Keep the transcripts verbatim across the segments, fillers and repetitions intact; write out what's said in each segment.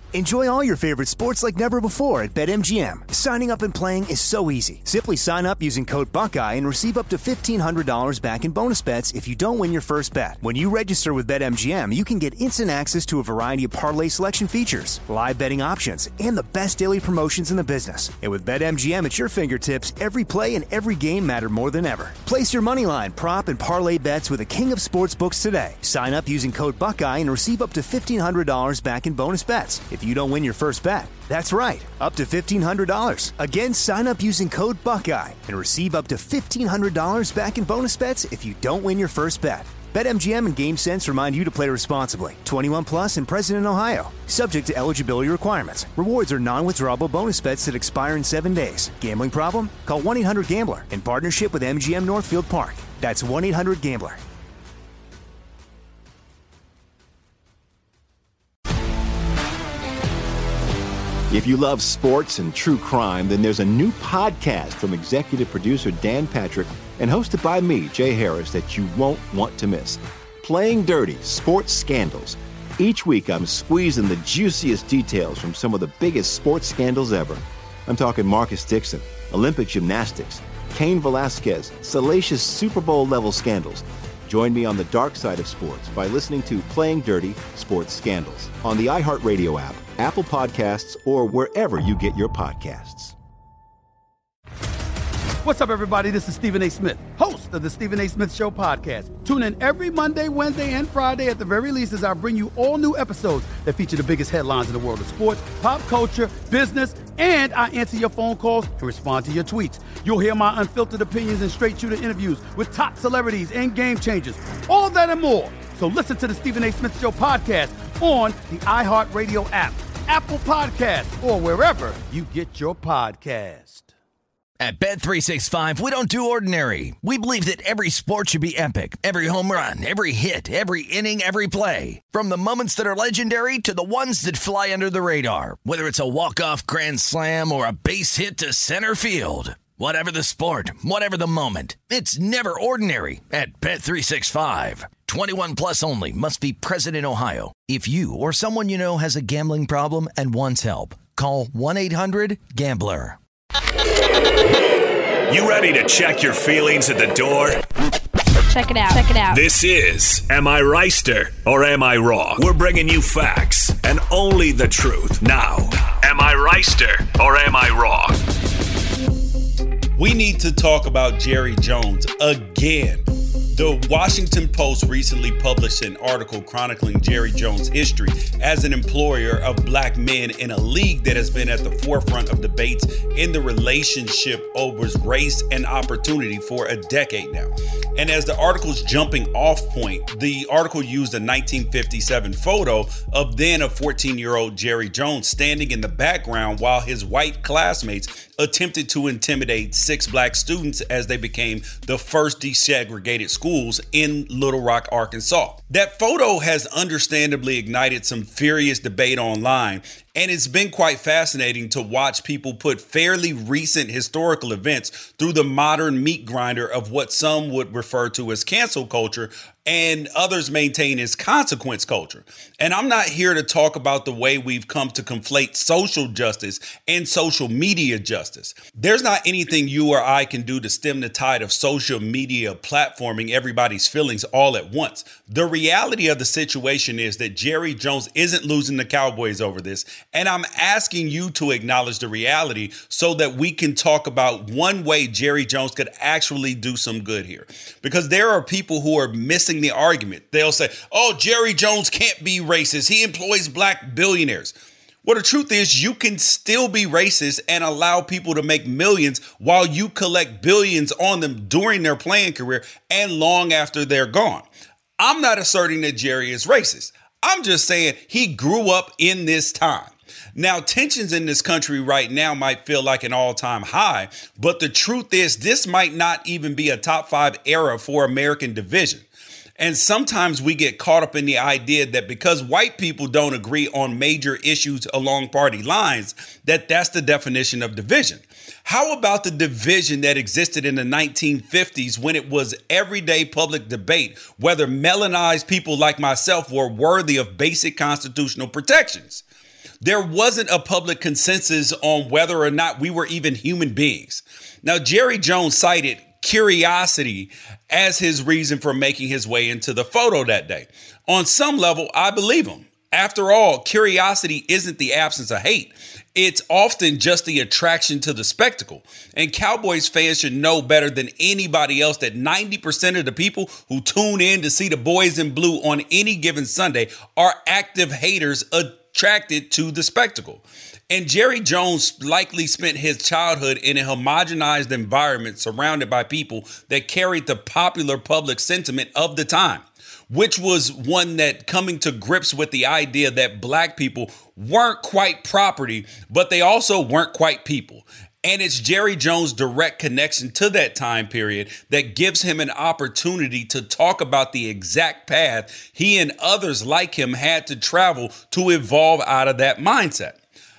Enjoy all your favorite sports like never before at BetMGM. Signing up and playing is so easy. Simply sign up using code Buckeye and receive up to fifteen hundred dollars back in bonus bets if you don't win your first bet. When you register with BetMGM, you can get instant access to a variety of parlay selection features, live betting options, and the best daily promotions in the business. And with BetMGM at your fingertips, every play and every game matter more than ever. Place your moneyline, prop, and parlay bets with the king of sportsbooks today. Sign up using code Buckeye and receive up to fifteen hundred dollars back in bonus bets if you don't win your first bet. That's right, up to fifteen hundred dollars. Again, sign up using code Buckeye and receive up to fifteen hundred dollars back in bonus bets if you don't win your first bet. BetMGM and GameSense remind you to play responsibly. twenty-one plus and present in Ohio. Subject to eligibility requirements. Rewards are non-withdrawable bonus bets that expire in seven days. Gambling problem? Call one eight hundred gambler in partnership with M G M Northfield Park. That's one eight hundred gambler. If you love sports and true crime, then there's a new podcast from executive producer Dan Patrick and hosted by me, Jay Harris, that you won't want to miss. Playing Dirty: Sports Scandals. Each week, I'm squeezing the juiciest details from some of the biggest sports scandals ever. I'm talking Marcus Dixon, Olympic gymnastics, Cain Velasquez, salacious Super Bowl-level scandals. Join me on the dark side of sports by listening to Playing Dirty: Sports Scandals on the iHeartRadio app, Apple Podcasts, or wherever you get your podcasts. What's up, everybody? This is Stephen A. Smith, host of the Stephen A. Smith Show podcast. Tune in every Monday, Wednesday, and Friday at the very least as I bring you all new episodes that feature the biggest headlines in the world of sports, pop culture, business, and I answer your phone calls and respond to your tweets. You'll hear my unfiltered opinions and straight-shooter interviews with top celebrities and game changers. All that and more. So listen to the Stephen A. Smith Show podcast on the iHeartRadio app, Apple Podcasts, or wherever you get your podcast. At Bet three sixty-five, we don't do ordinary. We believe that every sport should be epic. Every home run, every hit, every inning, every play. From the moments that are legendary to the ones that fly under the radar. Whether it's a walk-off grand slam or a base hit to center field. Whatever the sport, whatever the moment, it's never ordinary at Bet three sixty-five. twenty-one plus only. Must be present in Ohio. If you or someone you know has a gambling problem and wants help, call one eight hundred gambler. You ready to check your feelings at the door? Check it out. Check it out. This is Am I Reister or Am I Wrong? We're bringing you facts and only the truth. Now, Am I Reister or Am I Wrong? We need to talk about Jerry Jones again. The Washington Post recently published an article chronicling Jerry Jones' history as an employer of black men in a league that has been at the forefront of debates in the relationship over race and opportunity for a decade now. And as the article's jumping off point, the article used a nineteen fifty-seven photo of then a fourteen-year-old Jerry Jones standing in the background while his white classmates attempted to intimidate six black students as they became the first desegregated schools in Little Rock, Arkansas. That photo has understandably ignited some furious debate online, and it's been quite fascinating to watch people put fairly recent historical events through the modern meat grinder of what some would refer to as cancel culture and others maintain as consequence culture. And I'm not here to talk about the way we've come to conflate social justice and social media justice. There's not anything you or I can do to stem the tide of social media platforming everybody's feelings all at once. The reality of the situation is that Jerry Jones isn't losing the Cowboys over this, and I'm asking you to acknowledge the reality so that we can talk about one way Jerry Jones could actually do some good here. Because there are people who are missing the argument. They'll say, oh, Jerry Jones can't be racist. He employs black billionaires. Well, the truth is you can still be racist and allow people to make millions while you collect billions on them during their playing career and long after they're gone. I'm not asserting that Jerry is racist. I'm just saying he grew up in this time. Now, tensions in this country right now might feel like an all-time high, but the truth is this might not even be a top five era for American division. And sometimes we get caught up in the idea that because white people don't agree on major issues along party lines, that that's the definition of division. How about the division that existed in the nineteen fifties when it was everyday public debate whether melanized people like myself were worthy of basic constitutional protections? there wasn't a public consensus on whether or not we were even human beings. Now, Jerry Jones cited curiosity as his reason for making his way into the photo that day. On some level, I believe him. After all, curiosity isn't the absence of hate. It's often just the attraction to the spectacle. And Cowboys fans should know better than anybody else that ninety percent of the people who tune in to see the boys in blue on any given Sunday are active haters attracted to the spectacle. And Jerry Jones likely spent his childhood in a homogenized environment surrounded by people that carried the popular public sentiment of the time, which was one that coming to grips with the idea that black people weren't quite property, but they also weren't quite people. And it's Jerry Jones' direct connection to that time period that gives him an opportunity to talk about the exact path he and others like him had to travel to evolve out of that mindset.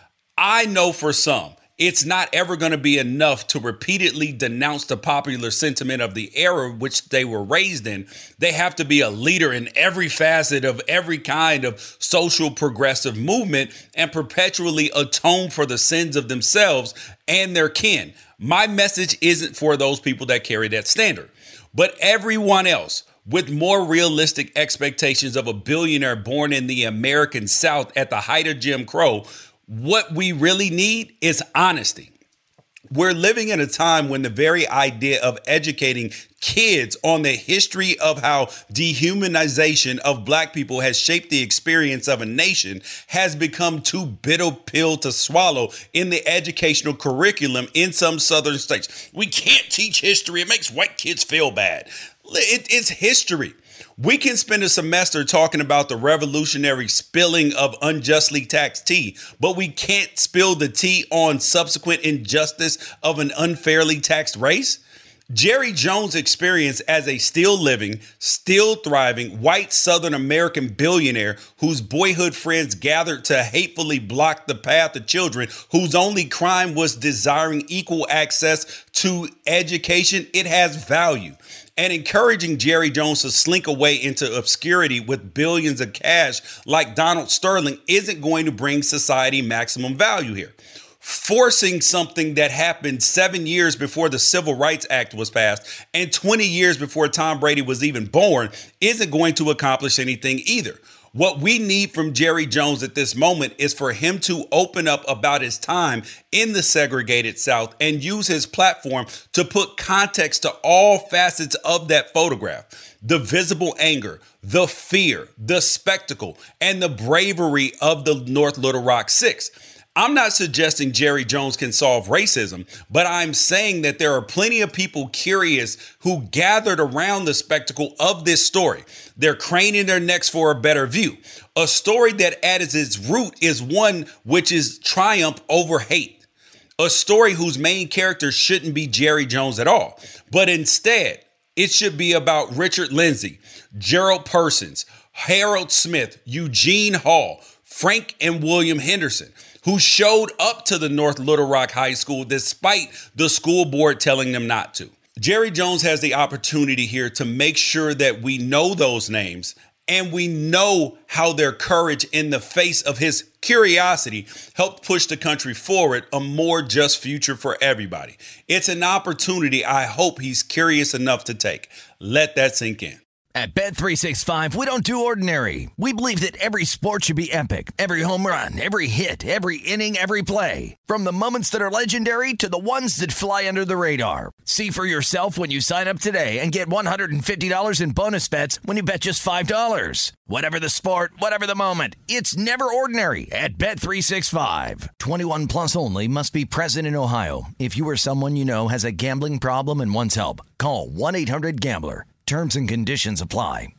I know for some, it's not ever going to be enough to repeatedly denounce the popular sentiment of the era which they were raised in. They have to be a leader in every facet of every kind of social progressive movement and perpetually atone for the sins of themselves and their kin. My message isn't for those people that carry that standard, but everyone else with more realistic expectations of a billionaire born in the American South at the height of Jim Crow. What we really need is honesty. We're living in a time when the very idea of educating kids on the history of how dehumanization of black people has shaped the experience of a nation has become too bitter pill to swallow in the educational curriculum in some southern states. We can't teach history. It makes white kids feel bad. It, it's history. We can spend a semester talking about the revolutionary spilling of unjustly taxed tea, but we can't spill the tea on subsequent injustice of an unfairly taxed race. Jerry Jones' experience as a still living, still thriving white Southern American billionaire whose boyhood friends gathered to hatefully block the path of children whose only crime was desiring equal access to education, it has value. And encouraging Jerry Jones to slink away into obscurity with billions of cash like Donald Sterling isn't going to bring society maximum value here. Forcing something that happened seven years before the Civil Rights Act was passed and twenty years before Tom Brady was even born isn't going to accomplish anything either. What we need from Jerry Jones at this moment is for him to open up about his time in the segregated South and use his platform to put context to all facets of that photograph. The visible anger, the fear, the spectacle, and the bravery of the North Little Rock Six. I'm not suggesting Jerry Jones can solve racism, but I'm saying that there are plenty of people curious who gathered around the spectacle of this story. They're craning their necks for a better view. A story that at its root is one which is triumph over hate. A story whose main character shouldn't be Jerry Jones at all, but instead it should be about Richard Lindsay, Gerald Persons, Harold Smith, Eugene Hall, Frank and William Henderson, who showed up to the North Little Rock High School despite the school board telling them not to. Jerry Jones has the opportunity here to make sure that we know those names and we know how their courage in the face of his curiosity helped push the country forward a more just future for everybody. It's an opportunity I hope he's curious enough to take. Let that sink in. At Bet three sixty-five, we don't do ordinary. We believe that every sport should be epic. Every home run, every hit, every inning, every play. From the moments that are legendary to the ones that fly under the radar. See for yourself when you sign up today and get one hundred fifty dollars in bonus bets when you bet just five dollars. Whatever the sport, whatever the moment, it's never ordinary at Bet three sixty-five. twenty-one plus only. Must be present in Ohio. If you or someone you know has a gambling problem and wants help, call one eight hundred gambler. Terms and conditions apply.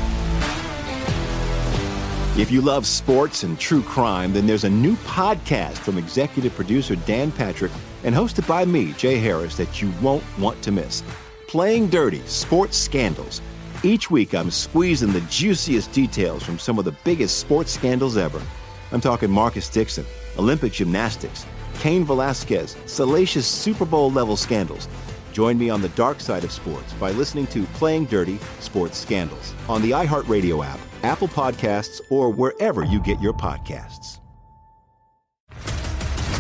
If you love sports and true crime, then there's a new podcast from executive producer Dan Patrick and hosted by me, Jay Harris, that you won't want to miss. Playing Dirty: Sports Scandals. Each week, I'm squeezing the juiciest details from some of the biggest sports scandals ever. I'm talking Marcus Dixon, Olympic gymnastics, Cain Velasquez, salacious Super Bowl-level scandals. Join me on the dark side of sports by listening to Playing Dirty: Sports Scandals on the iHeartRadio app, Apple Podcasts, or wherever you get your podcasts.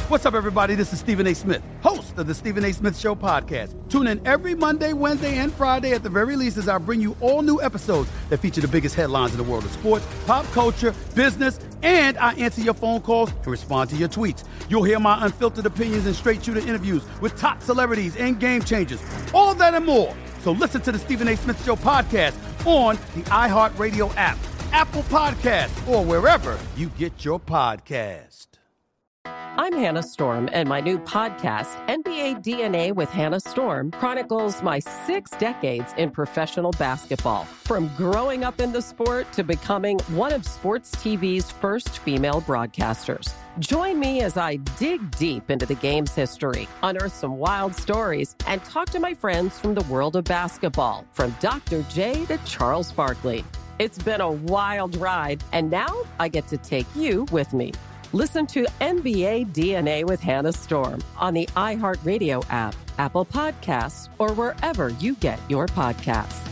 What's up, everybody? This is Stephen A. Smith, host of the Stephen A. Smith Show podcast. Tune in every Monday, Wednesday, and Friday at the very least as I bring you all new episodes that feature the biggest headlines in the world of sports, pop culture, business, and I answer your phone calls and respond to your tweets. You'll hear my unfiltered opinions and straight-shooter interviews with top celebrities and game changers. All that and more. So listen to the Stephen A. Smith Show podcast on the iHeartRadio app, Apple Podcasts, or wherever you get your podcast. I'm Hannah Storm, and my new podcast, N B A D N A with Hannah Storm, chronicles my six decades in professional basketball. From growing up in the sport to becoming one of sports T V's first female broadcasters. Join me as I dig deep into the game's history, unearth some wild stories, and talk to my friends from the world of basketball, from Doctor J to Charles Barkley. It's been a wild ride, and now I get to take you with me. Listen to N B A D N A with Hannah Storm on the iHeartRadio app, Apple Podcasts, or wherever you get your podcasts.